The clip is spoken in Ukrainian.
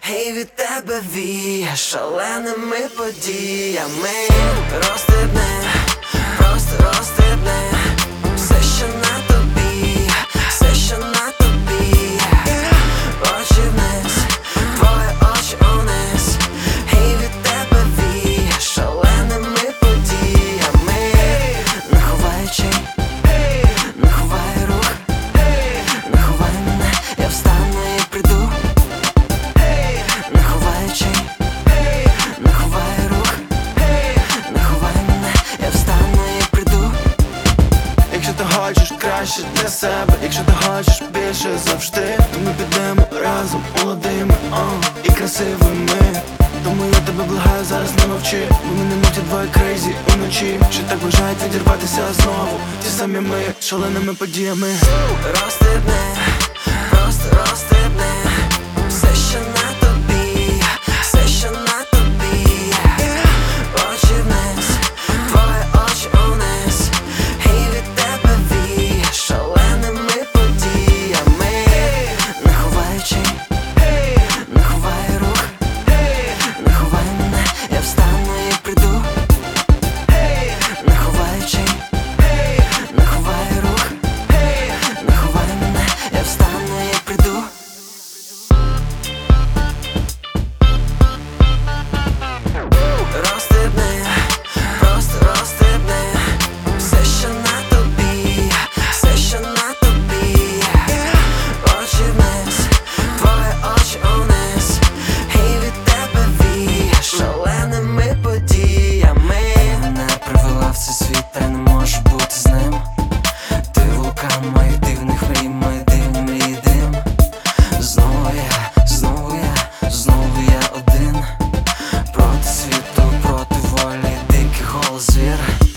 Гей, від тебе віє шаленими подіями. Розстрибни, просто розстрибни все, що на тобі, все, що на тобі. Очі вниз, твої очі униз. Гей, від тебе віє шаленими подіями. Не ховай очей, не ховай рух, не ховай мене, я встану і прийду. Не ховай очей, не ховай рух, не ховай мене, я встану і прийду. Якщо ти хочеш краще для себе, якщо ти хочеш більше завжди, то ми підемо разом молодими і красивими. Тому я тебе благаю, зараз не мовчи, бо мене мовчать двоє крейзі уночі, що так бажають відірватися знову ті самі ми шаленими подіями. Розстрибни, просто розстрибни все, що на тобі, все, що на тобі. Очі вниз, твої очі униз. Гей, від тебе віє шаленими подіями. Не ховай очей, не ховай рух, не ховай мене, я встану і прийду. Не ховай очей, не ховай рух, не ховай мене, я встану і прийду. Розстрибни, просто розстрибни все, що на тобі, все, що на тобі. Очі вниз, твої очі униз. Гей, від тебе віє шаленими подіями. Мене привела в цей світ, та не можу бути з ним. Ти вулкан моїх дивних мрій, мої дивні мрії дим. Знову я, знову я, знову я один. Проти світу, проти волі, дикий голос звір.